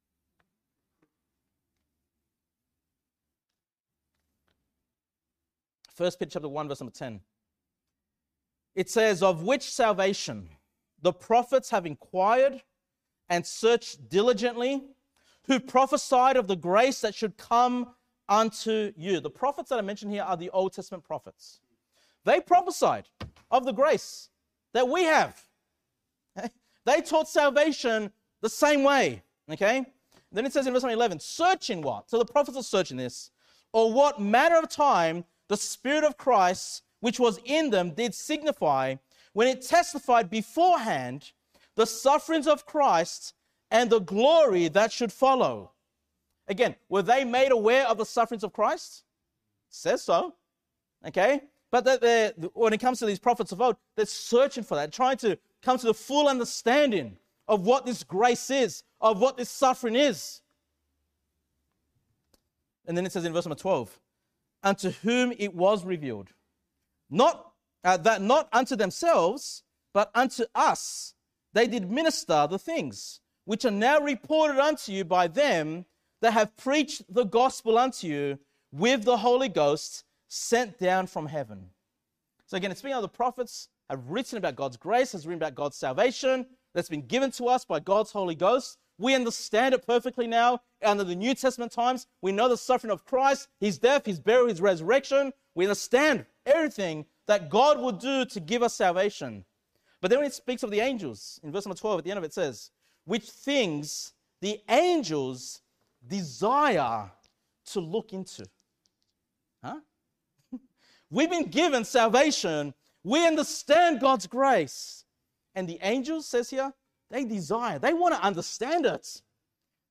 First Peter chapter one, verse number ten. It says, of which salvation the prophets have inquired and searched diligently, who prophesied of the grace that should come unto you. The prophets that I mentioned here are the Old Testament prophets. They prophesied of the grace that we have. Okay? They taught salvation the same way. Okay? Then it says in verse eleven, searching what? So the prophets are searching this. Or what manner of time the Spirit of Christ, which was in them, did signify when it testified beforehand the sufferings of Christ and the glory that should follow. Again, were they made aware of the sufferings of Christ? It says so. Okay? But they're, when it comes to these prophets of old, they're searching for that, trying to come to the full understanding of what this grace is, of what this suffering is. And then it says in verse number twelve, unto whom it was revealed, not uh, that not unto themselves, but unto us they did minister the things which are now reported unto you by them that have preached the gospel unto you with the Holy Ghost sent down from heaven. So again, it's speaking of the prophets have written about God's grace, has written about God's salvation that's been given to us by God's Holy Ghost. We understand it perfectly now under the New Testament times. We know the suffering of Christ, his death, his burial, his resurrection. We understand everything that God would do to give us salvation. But then when it speaks of the angels, in verse number twelve, at the end of it says, which things the angels desire to look into. Huh? We've been given salvation. We understand God's grace. And the angels, says here, they desire. They want to understand it.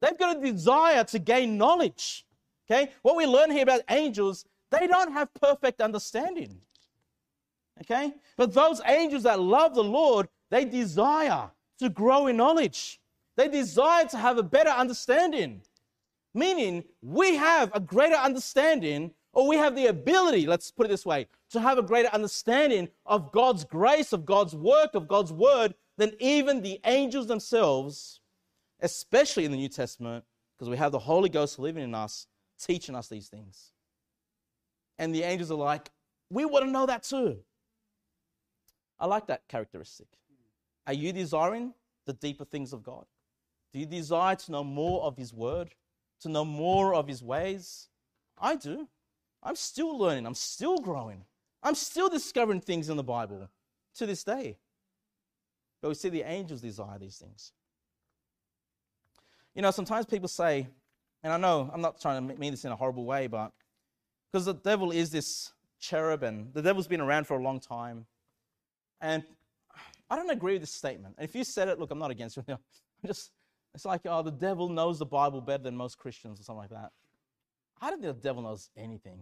They've got a desire to gain knowledge. Okay? What we learn here about angels, they don't have perfect understanding. Okay? But those angels that love the Lord, they desire to grow in knowledge. They desire to have a better understanding. Meaning, we have a greater understanding, or we have the ability, let's put it this way, to have a greater understanding of God's grace, of God's work, of God's word, than even the angels themselves, especially in the New Testament, because we have the Holy Ghost living in us, teaching us these things. And the angels are like, we want to know that too. I like that characteristic. Are you desiring the deeper things of God? Do you desire to know more of His word, to know more of His ways? I do. I'm still learning. I'm still growing. I'm still discovering things in the Bible to this day. But we see the angels desire these things. You know, sometimes people say, and I know I'm not trying to mean this in a horrible way, but because the devil is this cherub and the devil's been around for a long time. And I don't agree with this statement. And if you said it, look, I'm not against it. I'm just, it's like, oh, the devil knows the Bible better than most Christians or something like that. I don't think the devil knows anything.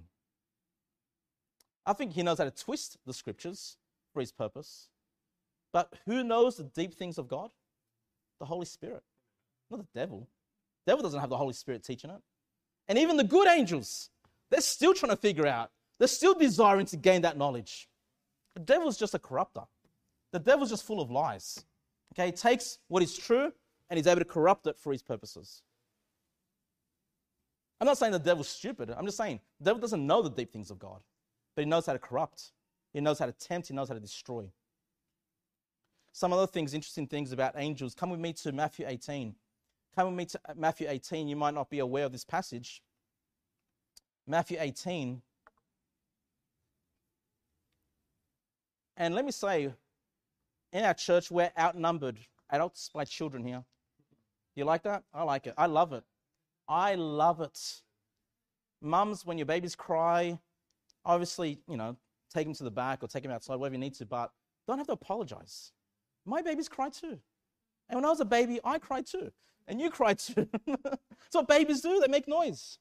I think he knows how to twist the scriptures for his purpose. But who knows the deep things of God? The Holy Spirit, not the devil. The devil doesn't have the Holy Spirit teaching it. And even the good angels, they're still trying to figure out. They're still desiring to gain that knowledge. The devil's just a corrupter. The devil's just full of lies. Okay, he takes what is true and he's able to corrupt it for his purposes. I'm not saying the devil's stupid. I'm just saying the devil doesn't know the deep things of God, but he knows how to corrupt. He knows how to tempt. He knows how to destroy. Some other things, interesting things about angels. Come with me to Matthew eighteen. Come with me to Matthew eighteen. You might not be aware of this passage. Matthew eighteen. And let me say, in our church, we're outnumbered adults by children here. You like that? I like it. I love it. I love it. Mums, when your babies cry, obviously, you know, take them to the back or take them outside, whatever you need to, but don't have to apologize. My babies cry too. And when I was a baby, I cried too. And you cried too. That's what babies do. They make noise.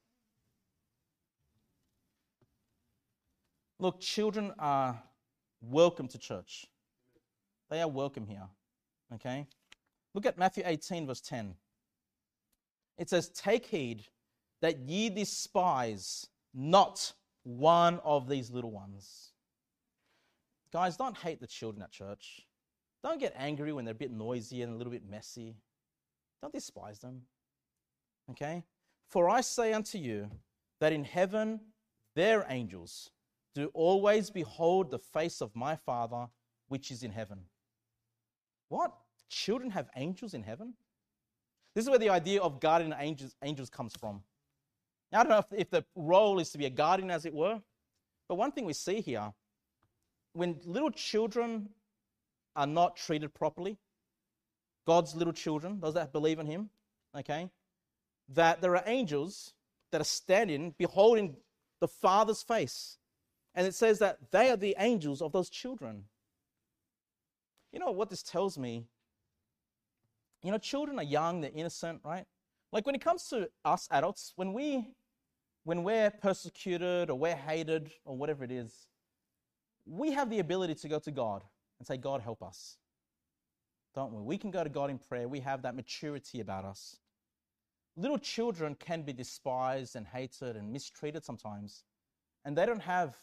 Look, children are welcome to church. They are welcome here. Okay? Look at Matthew eighteen, verse ten. It says, take heed that ye despise not one of these little ones. Guys, don't hate the children at church. Don't get angry when they're a bit noisy and a little bit messy. Don't despise them. Okay? For I say unto you that in heaven their angels do always behold the face of my Father which is in heaven. What? Children have angels in heaven? This is where the idea of guardian angels, angels comes from. Now, I don't know if, if the role is to be a guardian, as it were, but one thing we see here, when little children are not treated properly, God's little children, those that believe in Him, okay, that there are angels that are standing, beholding the Father's face. And it says that they are the angels of those children. You know what this tells me? You know, children are young, they're innocent, right? Like when it comes to us adults, when, we, when we're persecuted or we're hated or whatever it is, we have the ability to go to God and say, God, help us. Don't we? We can go to God in prayer. We have that maturity about us. Little children can be despised and hated and mistreated sometimes. And they don't have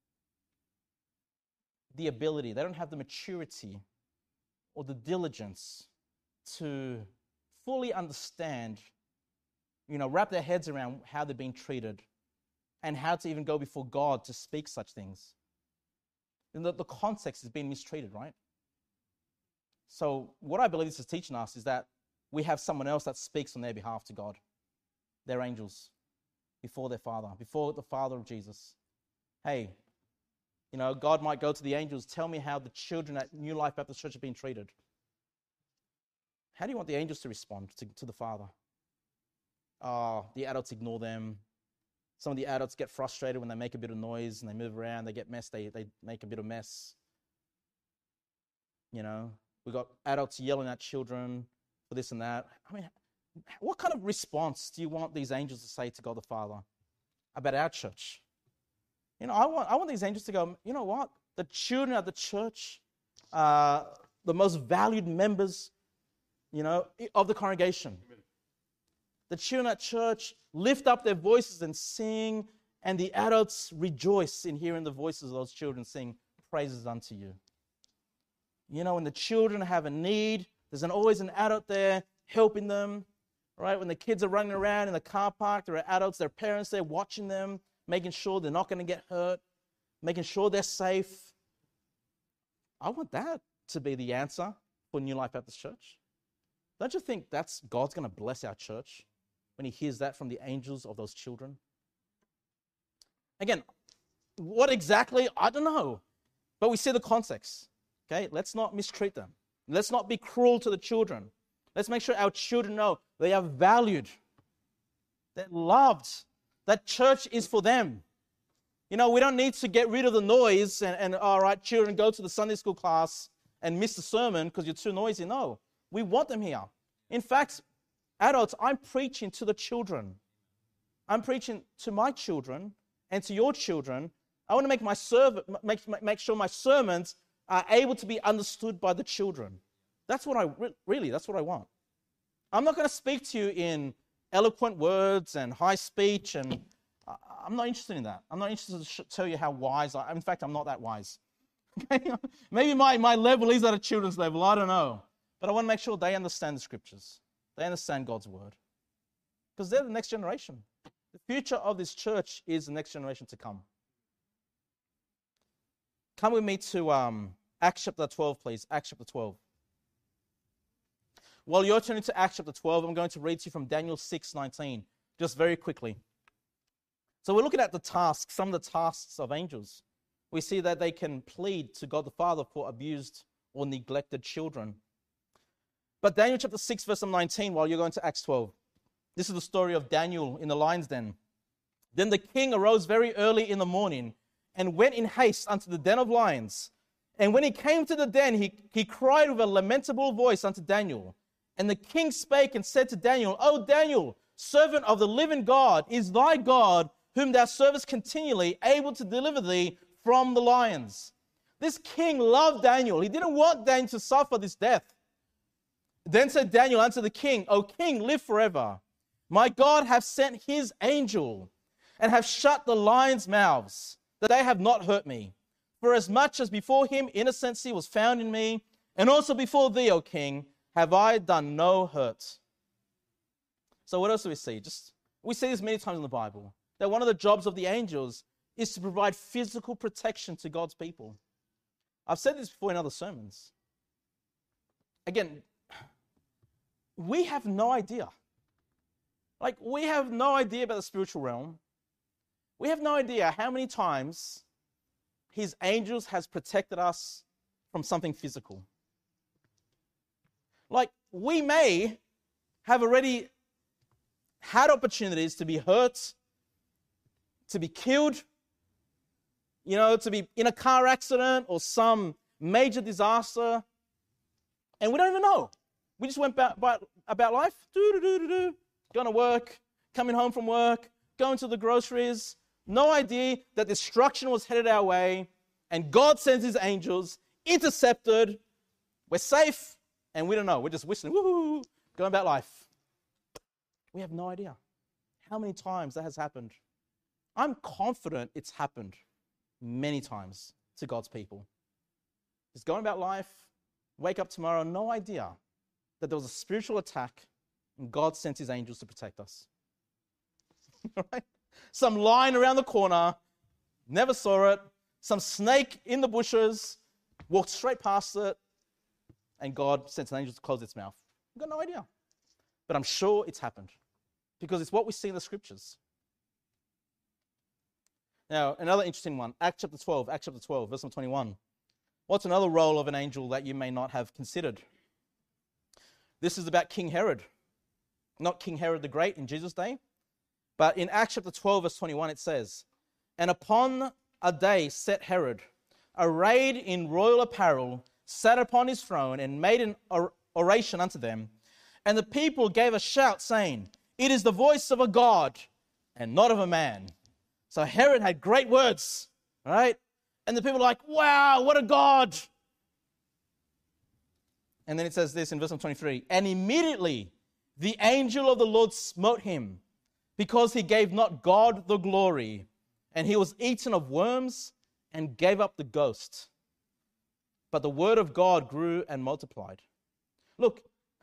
the ability, they don't have the maturity or the diligence to fully understand, you know, wrap their heads around how they're being treated and how to even go before God to speak such things. And the, the context is being mistreated, right? So what I believe this is teaching us is that we have someone else that speaks on their behalf to God. They're angels before their Father, before the Father of Jesus. Hey, you know, God might go to the angels, tell me how the children at New Life Baptist Church are being treated. How do you want the angels to respond to, to the Father? Oh, the adults ignore them. Some of the adults get frustrated when they make a bit of noise and they move around, they get messed, they, they make a bit of mess. You know, we've got adults yelling at children for this and that. I mean, what kind of response do you want these angels to say to God the Father about our church? You know, I want, I want these angels to go, you know what? The children of the church, uh, the most valued members, you know, of the congregation. Amen. The children at church lift up their voices and sing, and the adults rejoice in hearing the voices of those children sing praises unto you. You know, when the children have a need, there's an, always an adult there helping them, right? When the kids are running around in the car park, there are adults, their parents there watching them, making sure they're not going to get hurt, making sure they're safe. I want that to be the answer for New Life Baptist Church. Don't you think that's God's going to bless our church when he hears that from the angels of those children? Again, what exactly? I don't know. But we see the context. Okay, let's not mistreat them. Let's not be cruel to the children. Let's make sure our children know they are valued, they're loved, that church is for them. You know, we don't need to get rid of the noise and, and all right, children, go to the Sunday school class and miss the sermon because you're too noisy. No, we want them here. In fact, adults, I'm preaching to the children. I'm preaching to my children and to your children. I want to make my serv- make, make sure my sermons are able to be understood by the children. That's what I, really, that's what I want. I'm not going to speak to you in eloquent words and high speech, and I'm not interested in that. I'm not interested to sh- tell you how wise I am. In fact, I'm not that wise. Maybe my, my level is at a children's level, I don't know. But I want to make sure they understand the scriptures. They understand God's word. Because they're the next generation. The future of this church is the next generation to come. Come with me to um, Acts chapter twelve, please. Acts chapter twelve. While you're turning to Acts chapter twelve, I'm going to read to you from Daniel six nineteen, just very quickly. So we're looking at the tasks, some of the tasks of angels. We see that they can plead to God the Father for abused or neglected children. But Daniel chapter six, verse nineteen, while you're going to Acts twelve, this is the story of Daniel in the lion's den. Then the king arose very early in the morning and went in haste unto the den of lions. And when he came to the den, he, he cried with a lamentable voice unto Daniel. And the king spake and said to Daniel, O Daniel, servant of the living God, is thy God, whom thou servest continually, able to deliver thee from the lions? This king loved Daniel. He didn't want Daniel to suffer this death. Then said Daniel unto the king, O king, live forever. My God hath sent his angel, and hath shut the lions' mouths, that they have not hurt me. For as much as before him innocency was found in me, and also before thee, O king, have I done no hurt. So what else do we see? Just we see this many times in the Bible, that one of the jobs of the angels is to provide physical protection to God's people. I've said this before in other sermons. Again, we have no idea. Like, we have no idea about the spiritual realm. We have no idea how many times his angels has protected us from something physical. Like, we may have already had opportunities to be hurt, to be killed, you know, to be in a car accident or some major disaster, and we don't even know. We just went about, about, about life, do-do-do-do-do, going to work, coming home from work, going to the groceries, no idea that destruction was headed our way, and God sends his angels, intercepted, we're safe, and we don't know. We're just whistling, woohoo, going about life. We have no idea how many times that has happened. I'm confident it's happened many times to God's people. Just going about life, wake up tomorrow, no idea that there was a spiritual attack and God sent his angels to protect us. Right? Some lion around the corner, never saw it. Some snake in the bushes, walked straight past it, and God sent an angel to close its mouth. I've got no idea. But I'm sure it's happened because it's what we see in the scriptures. Now, another interesting one, Acts chapter twelve, Acts chapter twelve, verse twenty-one. What's another role of an angel that you may not have considered? This is about King Herod. Not King Herod the Great in Jesus' day, but in Acts chapter twelve, verse twenty-one, it says, And upon a day set Herod, arrayed in royal apparel, sat upon his throne, and made an oration unto them. And the people gave a shout, saying, "It is the voice of a God, and not of a man." So Herod had great words, right? And the people are like, "Wow, what a God!" And then it says this in verse twenty-three, "And immediately the angel of the Lord smote him, because he gave not God the glory, and he was eaten of worms and gave up the ghost. But the word of God grew and multiplied." Look,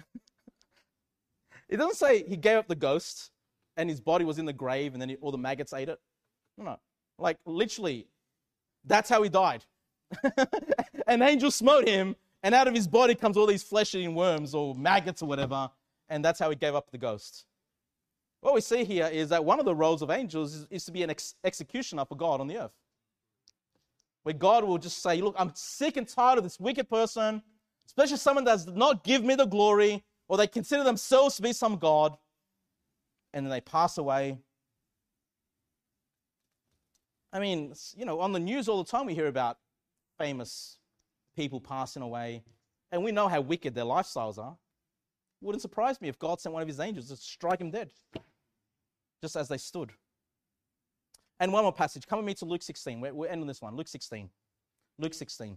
it doesn't say he gave up the ghost and his body was in the grave and then he, all the maggots ate it. No, no. Like literally, that's how he died. An angel smote him, and out of his body comes all these flesh-eating worms or maggots or whatever, and that's how he gave up the ghost. What we see here is that one of the roles of angels is, is to be an ex- executioner for God on the earth. Where God will just say, "Look, I'm sick and tired of this wicked person, especially someone that does not give me the glory, or they consider themselves to be some God," and then they pass away. I mean, you know, on the news all the time we hear about famous people passing away, and we know how wicked their lifestyles are. It wouldn't surprise me if God sent one of his angels to strike him dead, just as they stood. And one more passage. Come with me to Luke sixteen. We're, we're ending this one. Luke sixteen. Luke sixteen.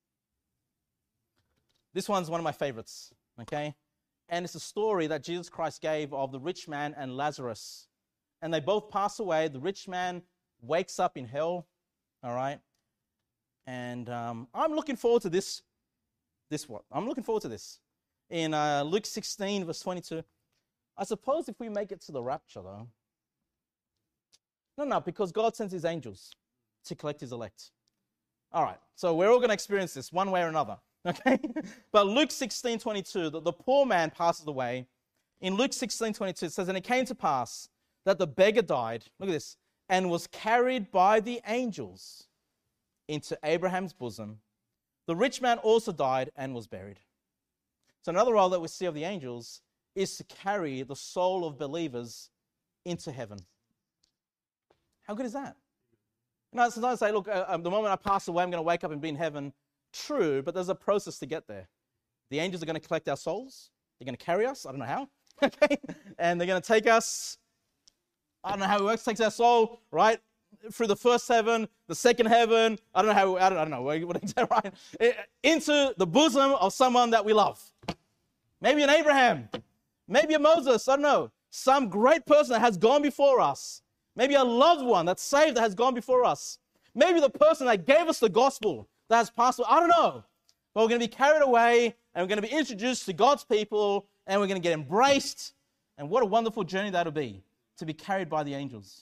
This one's one of my favorites, okay? And it's a story that Jesus Christ gave of the rich man and Lazarus. And they both pass away. The rich man wakes up in hell, all right? And um, I'm looking forward to this. This what? I'm looking forward to this. In uh, Luke sixteen, verse twenty-two. I suppose if we make it to the rapture, though. No, no, because God sends his angels to collect his elect. All right, so we're all going to experience this one way or another, okay? But Luke sixteen, twenty-two, the, the poor man passes away. In Luke sixteen, twenty-two, it says, "And it came to pass that the beggar died," look at this, "and was carried by the angels into Abraham's bosom. The rich man also died and was buried." So another role that we see of the angels is to carry the soul of believers into heaven. How good is that? You know, sometimes I say, look, uh, um, the moment I pass away, I'm going to wake up and be in heaven. True, but there's a process to get there. The angels are going to collect our souls. They're going to carry us. I don't know how. Okay? And they're going to take us, I don't know how it works, takes our soul, right, through the first heaven, the second heaven, I don't know how, I don't, I don't know, what is that, right? Into the bosom of someone that we love. Maybe an Abraham, maybe a Moses, I don't know. Some great person that has gone before us. Maybe a loved one that's saved that has gone before us. Maybe the person that gave us the gospel that has passed away. I don't know. But we're going to be carried away and we're going to be introduced to God's people and we're going to get embraced. And what a wonderful journey that'll be, to be carried by the angels.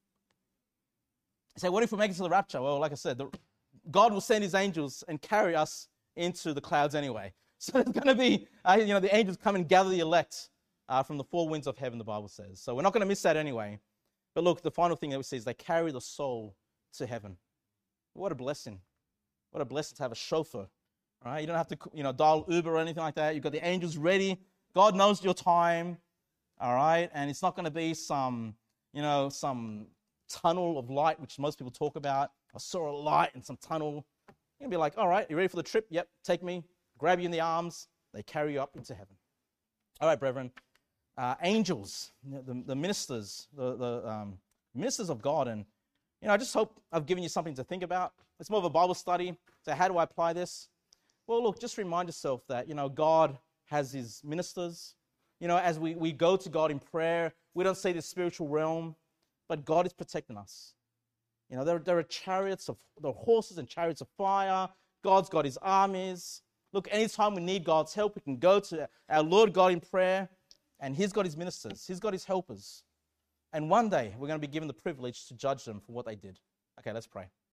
So what if we make it to the rapture? Well, like I said, the, God will send his angels and carry us into the clouds anyway. So there's going to be, uh, you know, the angels come and gather the elect uh, from the four winds of heaven, the Bible says. So we're not going to miss that anyway. But look, the final thing that we see is they carry the soul to heaven. What a blessing. What a blessing to have a chauffeur. Right? You don't have to, you know, dial Uber or anything like that. You've got the angels ready. God knows your time. All right? And it's not going to be some, you know, some tunnel of light, which most people talk about. I saw a light in some tunnel. You're going to be like, all right, you ready for the trip? Yep, take me. Grab you in the arms. They carry you up into heaven. All right, brethren. Uh, angels, the, the ministers, the, the um, ministers of God. And, you know, I just hope I've given you something to think about. It's more of a Bible study. So how do I apply this? Well, look, just remind yourself that, you know, God has his ministers. You know, as we, we go to God in prayer, we don't see the spiritual realm, but God is protecting us. You know, there, there are chariots of, there are horses and chariots of fire. God's got his armies. Look, anytime we need God's help, we can go to our Lord God in prayer. And he's got his ministers. He's got his helpers. And one day, we're going to be given the privilege to judge them for what they did. Okay, let's pray.